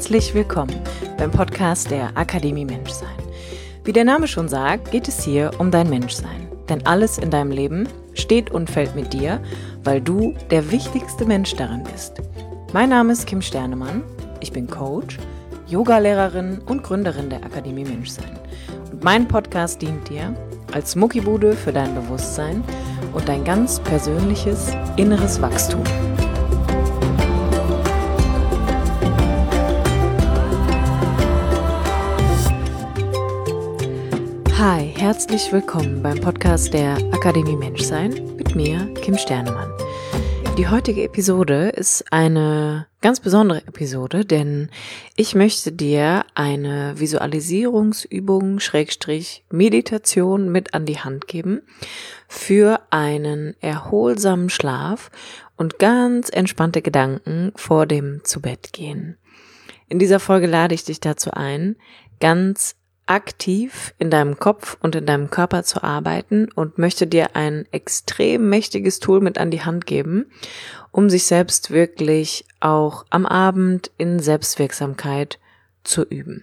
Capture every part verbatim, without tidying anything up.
Herzlich willkommen beim Podcast der Akademie Menschsein. Wie der Name schon sagt, geht es hier um dein Menschsein. Denn alles in deinem Leben steht und fällt mit dir, weil du der wichtigste Mensch darin bist. Mein Name ist Kim Sternemann, ich bin Coach, Yogalehrerin und Gründerin der Akademie Menschsein. Und mein Podcast dient dir als Muckibude für dein Bewusstsein und dein ganz persönliches inneres Wachstum. Hi, herzlich willkommen beim Podcast der Akademie Menschsein mit mir, Kim Sternemann. Die heutige Episode ist eine ganz besondere Episode, denn ich möchte dir eine Visualisierungsübung Schrägstrich Meditation mit an die Hand geben für einen erholsamen Schlaf und ganz entspannte Gedanken vor dem Zubettgehen. In dieser Folge lade ich dich dazu ein, ganz aktiv in deinem Kopf und in deinem Körper zu arbeiten und möchte dir ein extrem mächtiges Tool mit an die Hand geben, um sich selbst wirklich auch am Abend in Selbstwirksamkeit zu üben.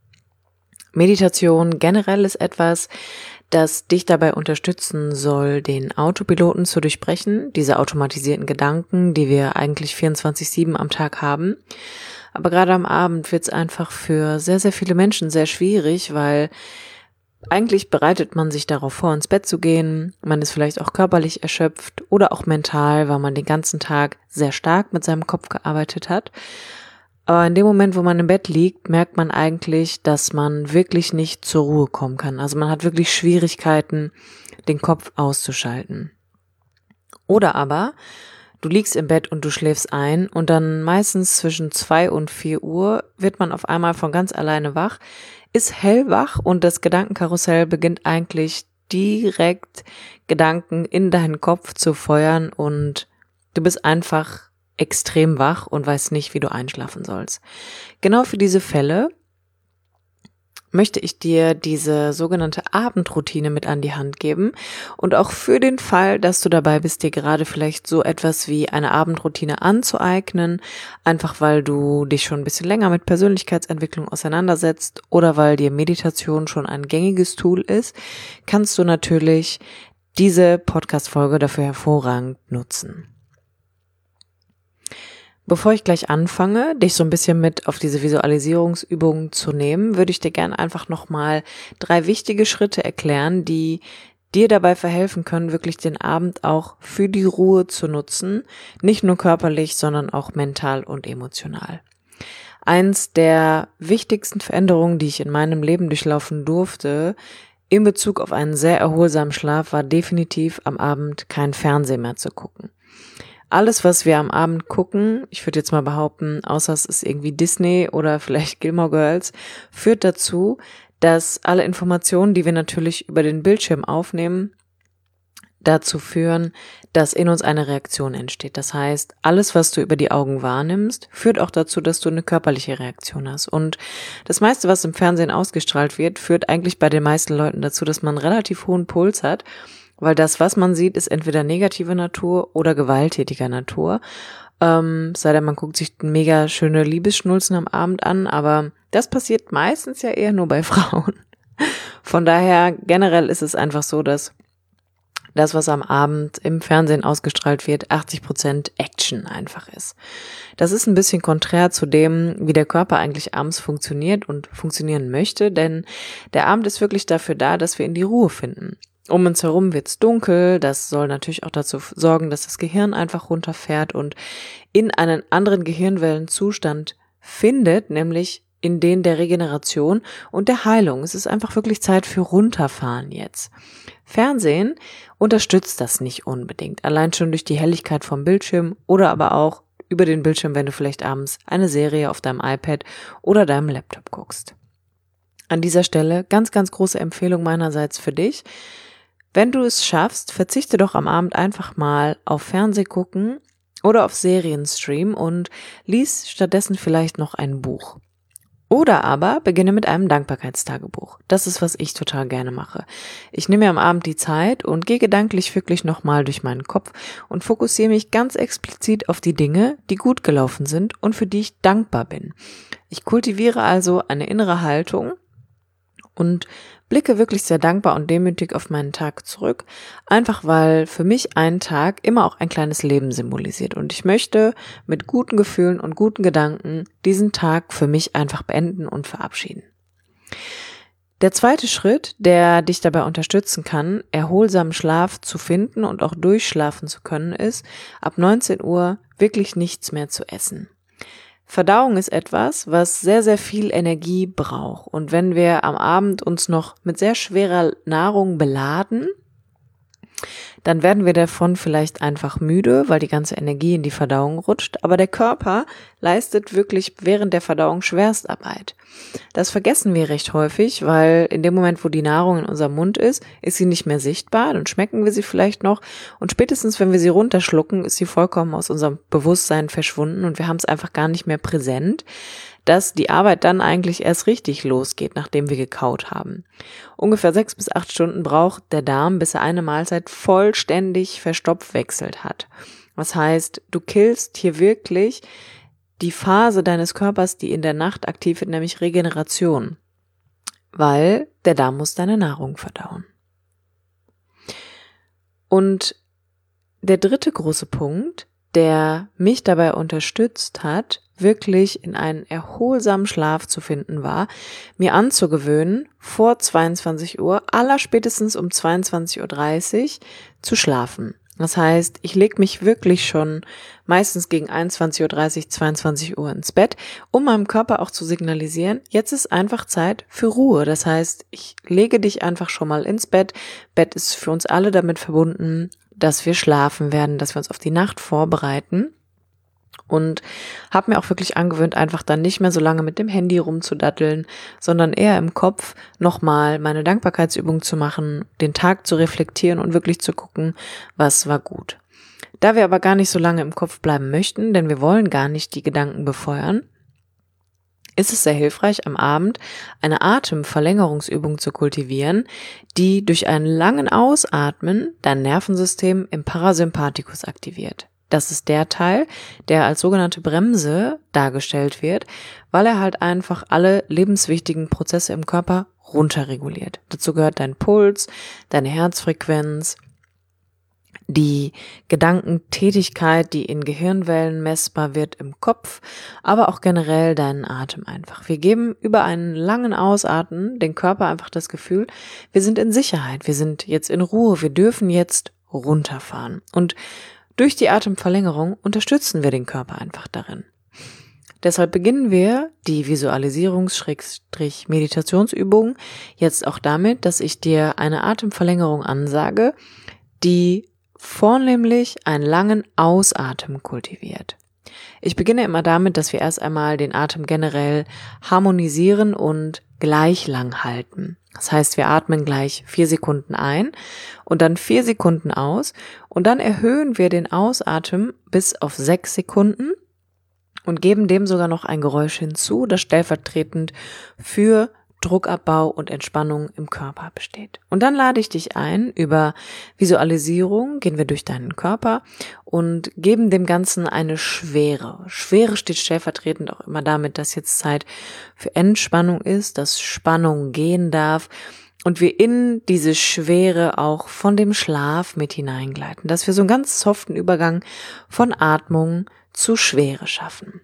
Meditation generell ist etwas, das dich dabei unterstützen soll, den Autopiloten zu durchbrechen, diese automatisierten Gedanken, die wir eigentlich vierundzwanzig sieben am Tag haben. Aber gerade am Abend wird es einfach für sehr, sehr viele Menschen sehr schwierig, weil eigentlich bereitet man sich darauf vor, ins Bett zu gehen. Man ist vielleicht auch körperlich erschöpft oder auch mental, weil man den ganzen Tag sehr stark mit seinem Kopf gearbeitet hat. Aber in dem Moment, wo man im Bett liegt, merkt man eigentlich, dass man wirklich nicht zur Ruhe kommen kann. Also man hat wirklich Schwierigkeiten, den Kopf auszuschalten. Oder aber du liegst im Bett und du schläfst ein und dann meistens zwischen zwei und vier Uhr wird man auf einmal von ganz alleine wach, ist hellwach und das Gedankenkarussell beginnt eigentlich direkt Gedanken in deinen Kopf zu feuern und du bist einfach extrem wach und weißt nicht, wie du einschlafen sollst. Genau für diese Fälle möchte ich dir diese sogenannte Abendroutine mit an die Hand geben und auch für den Fall, dass du dabei bist, dir gerade vielleicht so etwas wie eine Abendroutine anzueignen, einfach weil du dich schon ein bisschen länger mit Persönlichkeitsentwicklung auseinandersetzt oder weil dir Meditation schon ein gängiges Tool ist, kannst du natürlich diese Podcast-Folge dafür hervorragend nutzen. Bevor ich gleich anfange, dich so ein bisschen mit auf diese Visualisierungsübungen zu nehmen, würde ich dir gerne einfach nochmal drei wichtige Schritte erklären, die dir dabei verhelfen können, wirklich den Abend auch für die Ruhe zu nutzen, nicht nur körperlich, sondern auch mental und emotional. Eins der wichtigsten Veränderungen, die ich in meinem Leben durchlaufen durfte, in Bezug auf einen sehr erholsamen Schlaf, war definitiv am Abend kein Fernsehen mehr zu gucken. Alles, was wir am Abend gucken, ich würde jetzt mal behaupten, außer es ist irgendwie Disney oder vielleicht Gilmore Girls, führt dazu, dass alle Informationen, die wir natürlich über den Bildschirm aufnehmen, dazu führen, dass in uns eine Reaktion entsteht. Das heißt, alles, was du über die Augen wahrnimmst, führt auch dazu, dass du eine körperliche Reaktion hast. Und das meiste, was im Fernsehen ausgestrahlt wird, führt eigentlich bei den meisten Leuten dazu, dass man einen relativ hohen Puls hat, weil das, was man sieht, ist entweder negative Natur oder gewalttätiger Natur. Ähm, sei denn, man guckt sich mega schöne Liebesschnulzen am Abend an, aber das passiert meistens ja eher nur bei Frauen. Von daher, generell ist es einfach so, dass das, was am Abend im Fernsehen ausgestrahlt wird, achtzig Prozent Action einfach ist. Das ist ein bisschen konträr zu dem, wie der Körper eigentlich abends funktioniert und funktionieren möchte, denn der Abend ist wirklich dafür da, dass wir in die Ruhe finden. Um uns herum wird's dunkel, das soll natürlich auch dazu sorgen, dass das Gehirn einfach runterfährt und in einen anderen Gehirnwellenzustand findet, nämlich in den der Regeneration und der Heilung. Es ist einfach wirklich Zeit für Runterfahren jetzt. Fernsehen unterstützt das nicht unbedingt, allein schon durch die Helligkeit vom Bildschirm oder aber auch über den Bildschirm, wenn du vielleicht abends eine Serie auf deinem iPad oder deinem Laptop guckst. An dieser Stelle ganz, ganz große Empfehlung meinerseits für dich. Wenn du es schaffst, verzichte doch am Abend einfach mal auf Fernseh gucken oder auf Serienstream und lies stattdessen vielleicht noch ein Buch. Oder aber beginne mit einem Dankbarkeitstagebuch. Das ist, was ich total gerne mache. Ich nehme mir am Abend die Zeit und gehe gedanklich wirklich nochmal durch meinen Kopf und fokussiere mich ganz explizit auf die Dinge, die gut gelaufen sind und für die ich dankbar bin. Ich kultiviere also eine innere Haltung und blicke wirklich sehr dankbar und demütig auf meinen Tag zurück, einfach weil für mich ein Tag immer auch ein kleines Leben symbolisiert und ich möchte mit guten Gefühlen und guten Gedanken diesen Tag für mich einfach beenden und verabschieden. Der zweite Schritt, der dich dabei unterstützen kann, erholsamen Schlaf zu finden und auch durchschlafen zu können, ist, ab neunzehn Uhr wirklich nichts mehr zu essen. Verdauung ist etwas, was sehr, sehr viel Energie braucht. Und wenn wir am Abend uns noch mit sehr schwerer Nahrung beladen, dann werden wir davon vielleicht einfach müde, weil die ganze Energie in die Verdauung rutscht. Aber der Körper leistet wirklich während der Verdauung Schwerstarbeit. Das vergessen wir recht häufig, weil in dem Moment, wo die Nahrung in unserem Mund ist, ist sie nicht mehr sichtbar, dann schmecken wir sie vielleicht noch und spätestens, wenn wir sie runterschlucken, ist sie vollkommen aus unserem Bewusstsein verschwunden und wir haben es einfach gar nicht mehr präsent, dass die Arbeit dann eigentlich erst richtig losgeht, nachdem wir gekaut haben. Ungefähr sechs bis acht Stunden braucht der Darm, bis er eine Mahlzeit vollständig verstoffwechselt hat. Das heißt, du killst hier wirklich die Phase deines Körpers, die in der Nacht aktiv wird, nämlich Regeneration, weil der Darm muss deine Nahrung verdauen. Und der dritte große Punkt, der mich dabei unterstützt hat, wirklich in einen erholsamen Schlaf zu finden, war, mir anzugewöhnen, vor zweiundzwanzig Uhr, allerspätestens um zweiundzwanzig Uhr dreißig zu schlafen. Das heißt, ich lege mich wirklich schon meistens gegen einundzwanzig Uhr dreißig, zweiundzwanzig Uhr ins Bett, um meinem Körper auch zu signalisieren, jetzt ist einfach Zeit für Ruhe. Das heißt, ich lege dich einfach schon mal ins Bett. Bett ist für uns alle damit verbunden, dass wir schlafen werden, dass wir uns auf die Nacht vorbereiten. Und habe mir auch wirklich angewöhnt, einfach dann nicht mehr so lange mit dem Handy rumzudatteln, sondern eher im Kopf nochmal meine Dankbarkeitsübung zu machen, den Tag zu reflektieren und wirklich zu gucken, was war gut. Da wir aber gar nicht so lange im Kopf bleiben möchten, denn wir wollen gar nicht die Gedanken befeuern, ist es sehr hilfreich, am Abend eine Atemverlängerungsübung zu kultivieren, die durch einen langen Ausatmen dein Nervensystem im Parasympathikus aktiviert. Das ist der Teil, der als sogenannte Bremse dargestellt wird, weil er halt einfach alle lebenswichtigen Prozesse im Körper runterreguliert. Dazu gehört dein Puls, deine Herzfrequenz, die Gedankentätigkeit, die in Gehirnwellen messbar wird im Kopf, aber auch generell deinen Atem einfach. Wir geben über einen langen Ausatmen den Körper einfach das Gefühl, wir sind in Sicherheit, wir sind jetzt in Ruhe, wir dürfen jetzt runterfahren. Und durch die Atemverlängerung unterstützen wir den Körper einfach darin. Deshalb beginnen wir die Visualisierungs-Meditationsübung jetzt auch damit, dass ich dir eine Atemverlängerung ansage, die vornehmlich einen langen Ausatmen kultiviert. Ich beginne immer damit, dass wir erst einmal den Atem generell harmonisieren und gleich lang halten. Das heißt, wir atmen gleich vier Sekunden ein und dann vier Sekunden aus und dann erhöhen wir den Ausatmen bis auf sechs Sekunden und geben dem sogar noch ein Geräusch hinzu, das stellvertretend für Druckabbau und Entspannung im Körper besteht. Und dann lade ich dich ein, über Visualisierung gehen wir durch deinen Körper und geben dem Ganzen eine Schwere. Schwere steht stellvertretend auch immer damit, dass jetzt Zeit für Entspannung ist, dass Spannung gehen darf und wir in diese Schwere auch von dem Schlaf mit hineingleiten, dass wir so einen ganz soften Übergang von Atmung zu Schwere schaffen.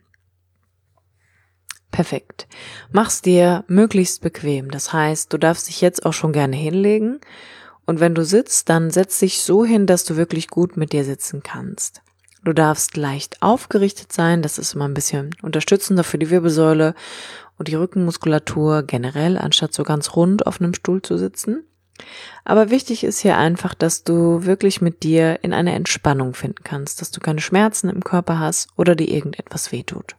Perfekt. Mach's dir möglichst bequem. Das heißt, du darfst dich jetzt auch schon gerne hinlegen. Und wenn du sitzt, dann setz dich so hin, dass du wirklich gut mit dir sitzen kannst. Du darfst leicht aufgerichtet sein. Das ist immer ein bisschen unterstützender für die Wirbelsäule und die Rückenmuskulatur generell, anstatt so ganz rund auf einem Stuhl zu sitzen. Aber wichtig ist hier einfach, dass du wirklich mit dir in eine Entspannung finden kannst, dass du keine Schmerzen im Körper hast oder dir irgendetwas wehtut.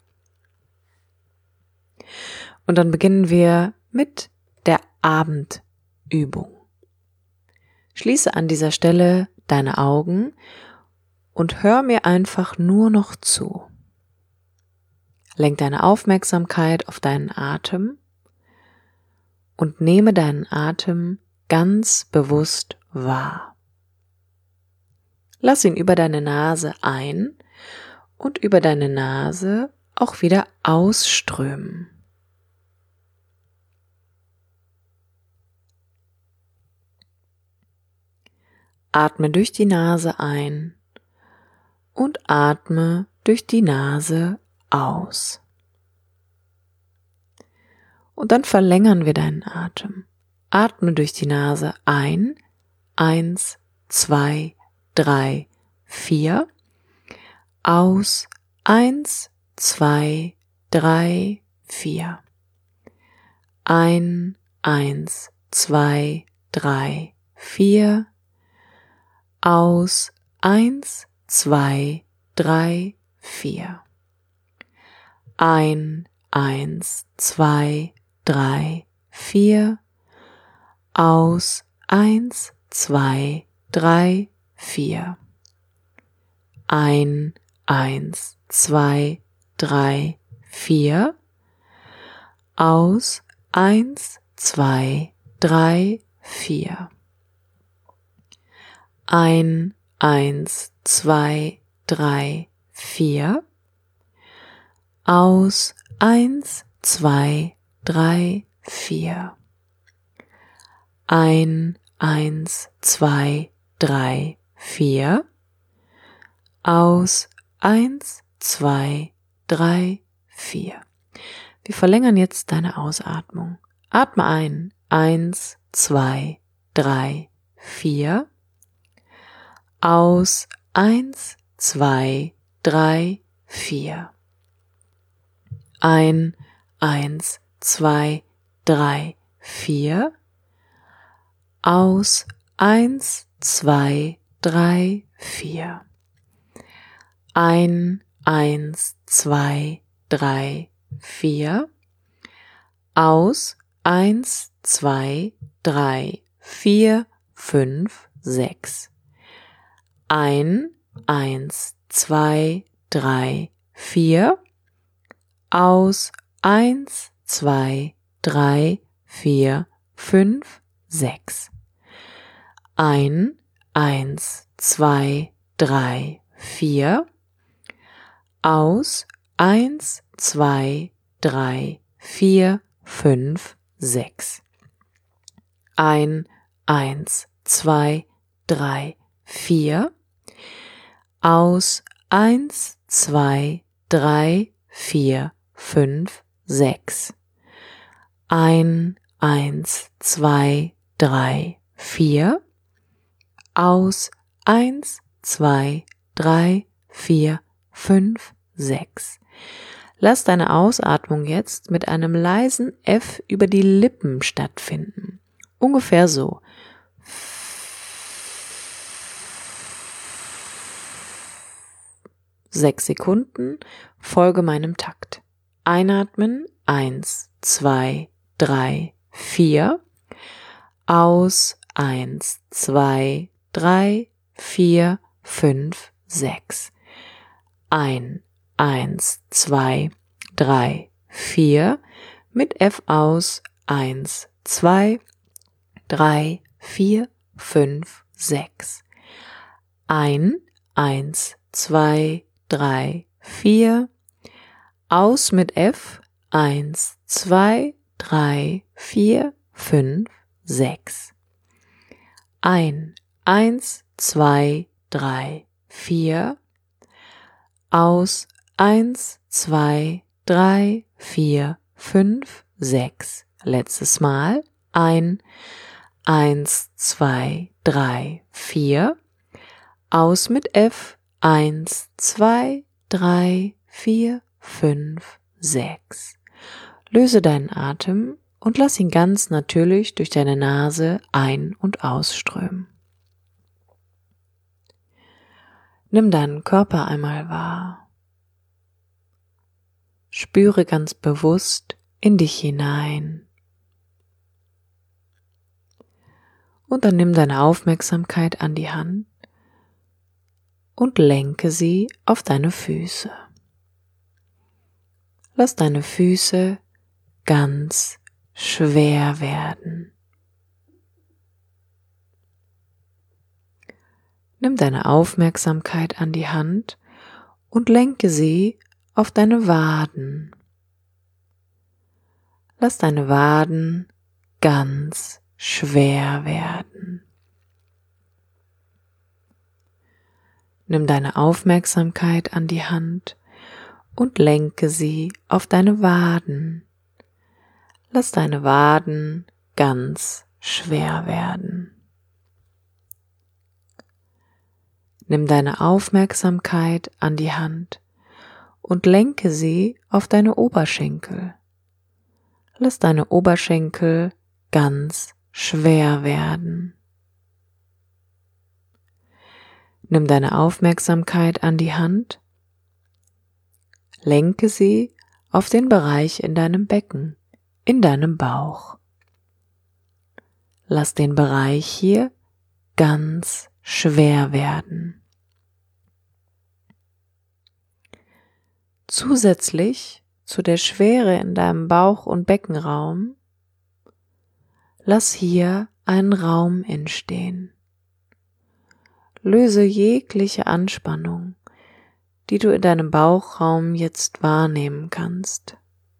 Und dann beginnen wir mit der Abendübung. Schließe an dieser Stelle deine Augen und hör mir einfach nur noch zu. Lenk deine Aufmerksamkeit auf deinen Atem und nehme deinen Atem ganz bewusst wahr. Lass ihn über deine Nase ein und über deine Nase auch wieder ausströmen. Atme durch die Nase ein und atme durch die Nase aus. Und dann verlängern wir deinen Atem. Atme durch die Nase ein, eins, zwei, drei, vier, aus, eins, zwei, drei, vier, ein, eins, zwei, drei, vier, aus, eins, zwei, drei, vier, ein, eins, zwei, drei, vier, aus, eins, zwei, drei, vier, ein, eins, zwei, drei, vier, aus, eins, zwei, drei, vier, ein, eins, zwei, drei, vier, aus, eins, zwei, drei, vier, ein, eins, zwei, drei, vier, aus, eins, zwei, drei, vier. Wir verlängern jetzt deine Ausatmung. Atme ein, eins, zwei, drei, vier, aus, eins, zwei, drei, vier, ein, eins, zwei, drei, vier, aus, eins, zwei, drei, vier, ein, eins, zwei, drei, vier, aus, eins, zwei, drei, vier, fünf, sechs, ein, eins, zwei, drei, vier, aus, eins, zwei, drei, vier, fünf, sechs, ein, eins, zwei, drei, vier, aus, eins, zwei, drei, vier, fünf, sechs, ein, eins, zwei, drei, vier, aus, eins, zwei, drei, vier, fünf, sechs, ein, eins, zwei, drei, vier, aus, eins, zwei, drei, vier, fünf, sechs. Lass deine Ausatmung jetzt mit einem leisen F über die Lippen stattfinden. Ungefähr so. Sechs Sekunden, folge meinem Takt. Einatmen, eins, zwei, drei, vier. Aus, eins, zwei, drei, vier, fünf, sechs. Ein, eins, zwei, drei, vier. Mit F aus, eins, zwei, drei, vier, fünf, sechs. Ein, eins, zwei, drei, vier. Aus mit F, eins, zwei, drei, vier, fünf, sechs. Ein, eins, zwei, drei, vier. Aus, eins, zwei, drei, vier, fünf, sechs. Letztes Mal. Ein, eins, zwei, drei, vier. Aus mit F, eins, zwei, drei, vier, fünf, sechs. Löse deinen Atem und lass ihn ganz natürlich durch deine Nase ein- und ausströmen. Nimm deinen Körper einmal wahr. Spüre ganz bewusst in dich hinein. Und dann nimm deine Aufmerksamkeit an die Hand und lenke sie auf deine Füße. Lass deine Füße ganz schwer werden. Nimm deine Aufmerksamkeit an die Hand und lenke sie auf deine Waden. Lass deine Waden ganz schwer werden. Nimm deine Aufmerksamkeit an die Hand und lenke sie auf deine Waden. Lass deine Waden ganz schwer werden. Nimm deine Aufmerksamkeit an die Hand und lenke sie auf deine Oberschenkel. Lass deine Oberschenkel ganz schwer werden. Nimm deine Aufmerksamkeit an die Hand, lenke sie auf den Bereich in deinem Becken, in deinem Bauch. Lass den Bereich hier ganz schwer werden. Zusätzlich zu der Schwere in deinem Bauch- und Beckenraum, lass hier einen Raum entstehen. Löse jegliche Anspannung, die du in deinem Bauchraum jetzt wahrnehmen kannst.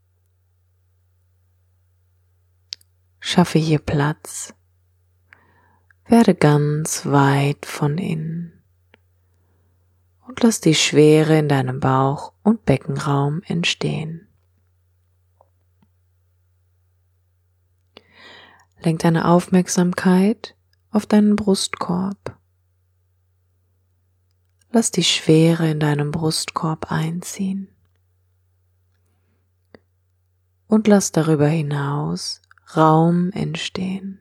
Schaffe hier Platz. Werde ganz weit von innen und lass die Schwere in deinem Bauch- und Beckenraum entstehen. Lenk deine Aufmerksamkeit auf deinen Brustkorb. Lass die Schwere in deinem Brustkorb einziehen und lass darüber hinaus Raum entstehen.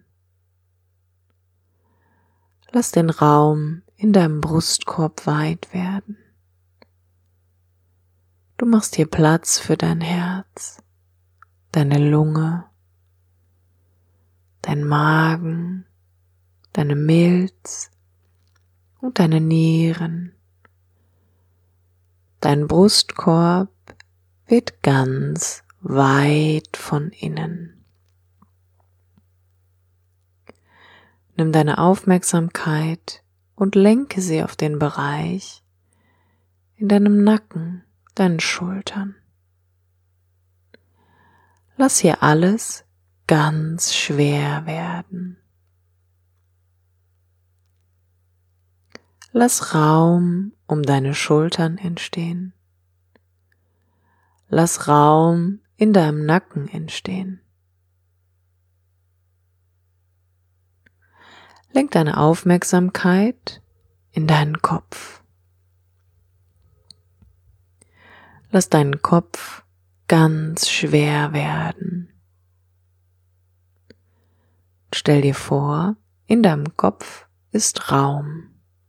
Lass den Raum in deinem Brustkorb weit werden. Du machst hier Platz für dein Herz, deine Lunge, dein Magen, deine Milz und deine Nieren. Dein Brustkorb wird ganz weit von innen. Nimm deine Aufmerksamkeit und lenke sie auf den Bereich in deinem Nacken, deinen Schultern. Lass hier alles ganz schwer werden. Lass Raum um deine Schultern entstehen. Lass Raum in deinem Nacken entstehen. Lenk deine Aufmerksamkeit in deinen Kopf. Lass deinen Kopf ganz schwer werden. Stell dir vor, in deinem Kopf ist Raum.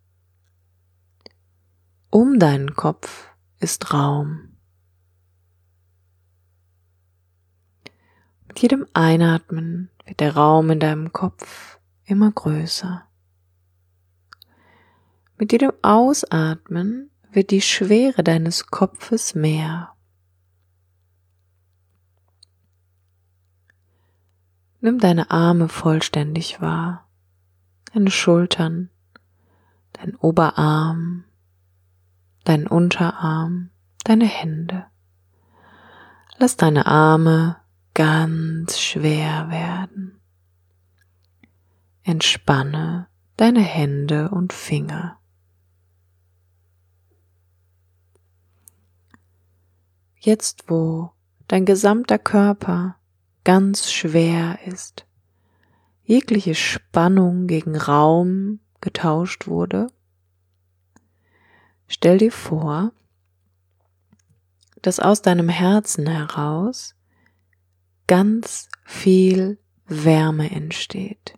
Um deinen Kopf ist Raum. Mit jedem Einatmen wird der Raum in deinem Kopf immer größer. Mit jedem Ausatmen wird die Schwere deines Kopfes mehr. Nimm deine Arme vollständig wahr, deine Schultern, dein Oberarm, dein Unterarm, deine Hände. Lass deine Arme ganz schwer werden. Entspanne deine Hände und Finger. Jetzt, wo dein gesamter Körper ganz schwer ist, jegliche Spannung gegen Raum getauscht wurde, stell dir vor, dass aus deinem Herzen heraus ganz viel Wärme entsteht.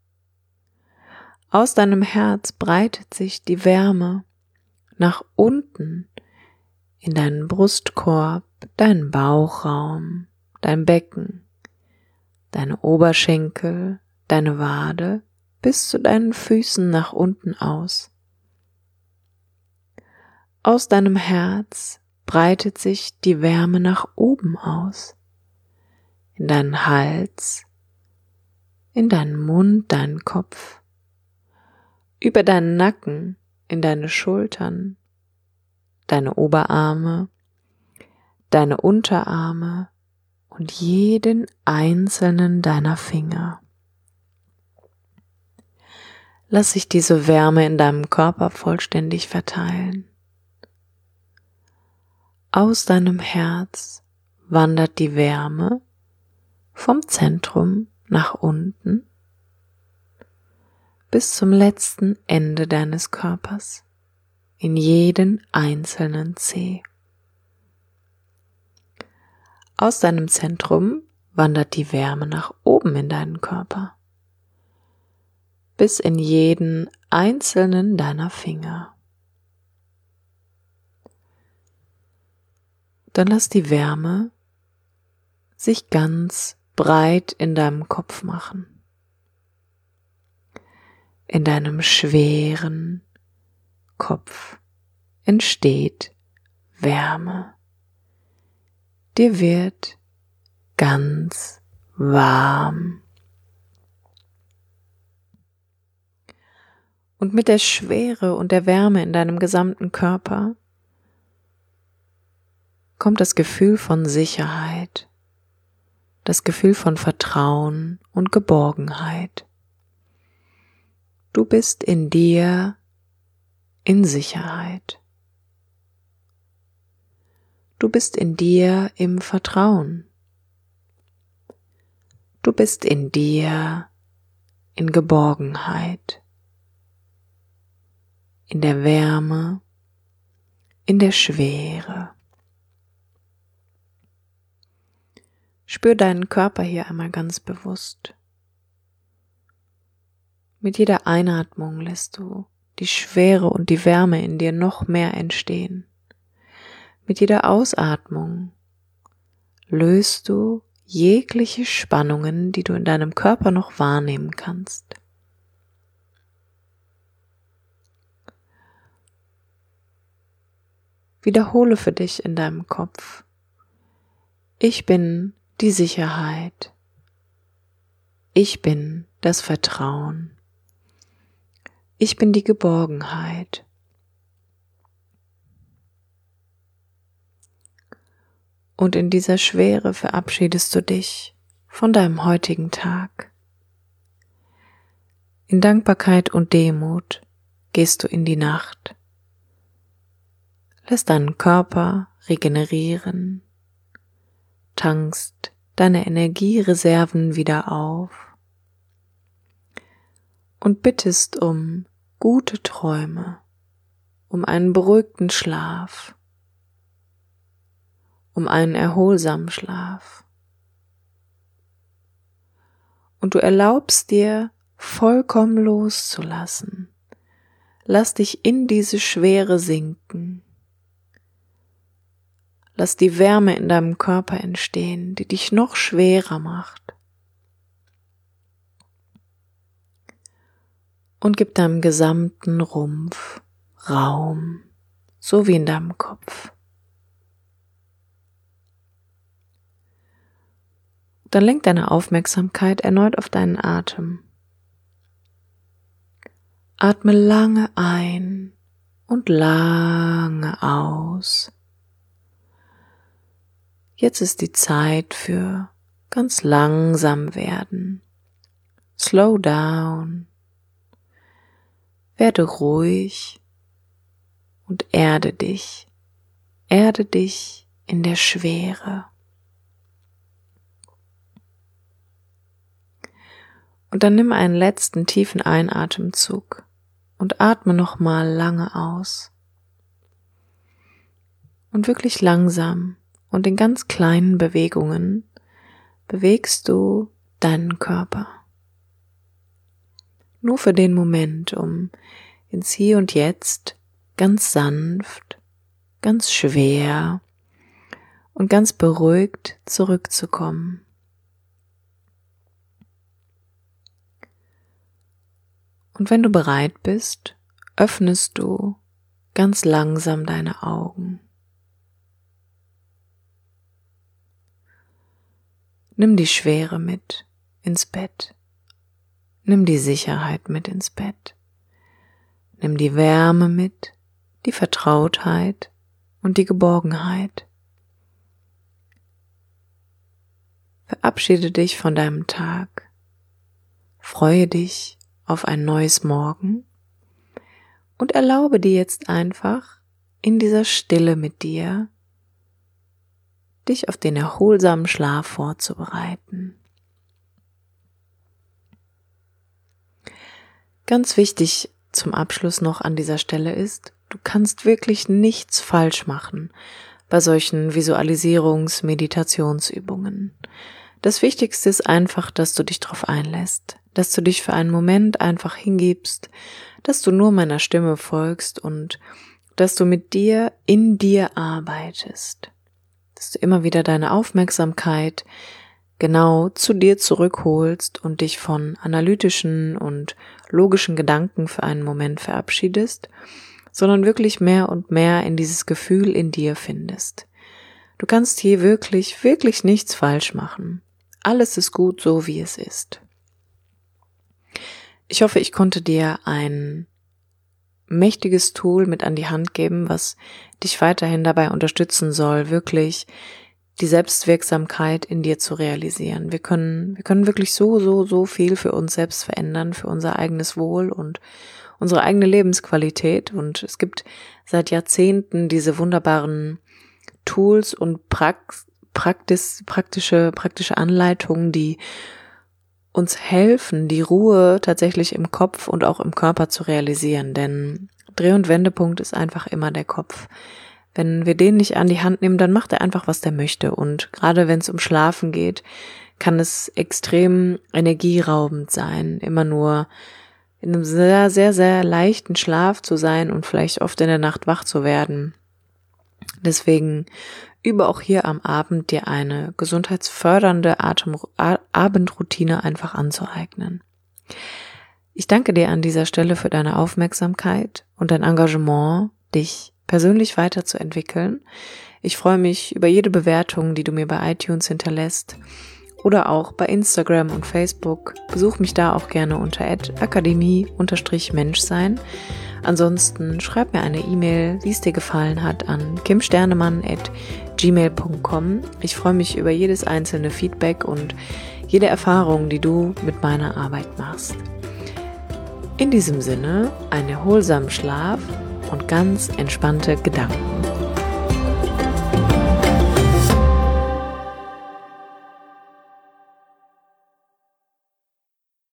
Aus deinem Herz breitet sich die Wärme nach unten in deinen Brustkorb, deinen Bauchraum, dein Becken, deine Oberschenkel, deine Wade bis zu deinen Füßen nach unten aus. Aus deinem Herz breitet sich die Wärme nach oben aus, in deinen Hals, in deinen Mund, deinen Kopf, über deinen Nacken, in deine Schultern, deine Oberarme, deine Unterarme und jeden einzelnen deiner Finger. lass sich diese Wärme in deinem Körper vollständig verteilen. Aus deinem Herz wandert die Wärme vom Zentrum nach unten bis zum letzten Ende deines Körpers, in jeden einzelnen Zeh. Aus deinem Zentrum wandert die Wärme nach oben in deinen Körper, bis in jeden einzelnen deiner Finger. Dann lass die Wärme sich ganz breit in deinem Kopf machen. In deinem schweren Kopf entsteht Wärme. Dir wird ganz warm. Und mit der Schwere und der Wärme in deinem gesamten Körper kommt das Gefühl von Sicherheit, das Gefühl von Vertrauen und Geborgenheit. Du bist in dir in Sicherheit. Du bist in dir im Vertrauen. Du bist in dir in Geborgenheit, in der Wärme, in der Schwere. Spür deinen Körper hier einmal ganz bewusst. Mit jeder Einatmung lässt du die Schwere und die Wärme in dir noch mehr entstehen. Mit jeder Ausatmung löst du jegliche Spannungen, die du in deinem Körper noch wahrnehmen kannst. Wiederhole für dich in deinem Kopf: Ich bin die Sicherheit. Ich bin das Vertrauen. Ich bin die Geborgenheit. Und in dieser Schwere verabschiedest du dich von deinem heutigen Tag. In Dankbarkeit und Demut gehst du in die Nacht. Lässt deinen Körper regenerieren, tankst deine Energiereserven wieder auf und bittest um gute Träume, um einen beruhigten Schlaf, um einen erholsamen Schlaf. Und du erlaubst dir, vollkommen loszulassen. Lass dich in diese Schwere sinken. Lass die Wärme in deinem Körper entstehen, die dich noch schwerer macht. Und gib deinem gesamten Rumpf Raum, so wie in deinem Kopf. Dann lenk deine Aufmerksamkeit erneut auf deinen Atem. Atme lange ein und lange aus. Jetzt ist die Zeit für ganz langsam werden. Slow down. Werde ruhig und erde dich. Erde dich in der Schwere. Und dann nimm einen letzten tiefen Einatemzug und atme nochmal lange aus. Und wirklich langsam und in ganz kleinen Bewegungen bewegst du deinen Körper. Nur für den Moment, um ins Hier und Jetzt ganz sanft, ganz schwer und ganz beruhigt zurückzukommen. Und wenn du bereit bist, öffnest du ganz langsam deine Augen. Nimm die Schwere mit ins Bett. Nimm die Sicherheit mit ins Bett. Nimm die Wärme mit, die Vertrautheit und die Geborgenheit. Verabschiede dich von deinem Tag. Freue dich auf ein neues Morgen und erlaube dir jetzt einfach in dieser Stille mit dir, dich auf den erholsamen Schlaf vorzubereiten. Ganz wichtig zum Abschluss noch an dieser Stelle ist, du kannst wirklich nichts falsch machen bei solchen Visualisierungs-, Meditationsübungen. Das Wichtigste ist einfach, dass du dich darauf einlässt, dass du dich für einen Moment einfach hingibst, dass du nur meiner Stimme folgst und dass du mit dir in dir arbeitest, dass du immer wieder deine Aufmerksamkeit genau zu dir zurückholst und dich von analytischen und logischen Gedanken für einen Moment verabschiedest, sondern wirklich mehr und mehr in dieses Gefühl in dir findest. Du kannst hier wirklich, wirklich nichts falsch machen. Alles ist gut so, wie es ist. Ich hoffe, ich konnte dir ein mächtiges Tool mit an die Hand geben, was dich weiterhin dabei unterstützen soll, wirklich die Selbstwirksamkeit in dir zu realisieren. Wir können, wir können wirklich so, so, so viel für uns selbst verändern, für unser eigenes Wohl und unsere eigene Lebensqualität. Und es gibt seit Jahrzehnten diese wunderbaren Tools und Prax, Praktis, praktische, praktische Anleitungen, die uns helfen, die Ruhe tatsächlich im Kopf und auch im Körper zu realisieren. Denn Dreh- und Wendepunkt ist einfach immer der Kopf. Wenn wir den nicht an die Hand nehmen, dann macht er einfach, was der möchte. Und gerade wenn es um Schlafen geht, kann es extrem energieraubend sein, immer nur in einem sehr, sehr, sehr leichten Schlaf zu sein und vielleicht oft in der Nacht wach zu werden. Deswegen übe auch hier am Abend dir eine gesundheitsfördernde Atem- Abendroutine einfach anzueignen. Ich danke dir an dieser Stelle für deine Aufmerksamkeit und dein Engagement, dich persönlich weiterzuentwickeln. Ich freue mich über jede Bewertung, die du mir bei iTunes hinterlässt oder auch bei Instagram und Facebook. Besuch mich da auch gerne unter at akademie menschsein. Ansonsten schreib mir eine E-Mail, wie es dir gefallen hat, an kimsternemann at gmail punkt com. Ich freue mich über jedes einzelne Feedback und jede Erfahrung, die du mit meiner Arbeit machst. In diesem Sinne, einen erholsamen Schlaf und ganz entspannte Gedanken.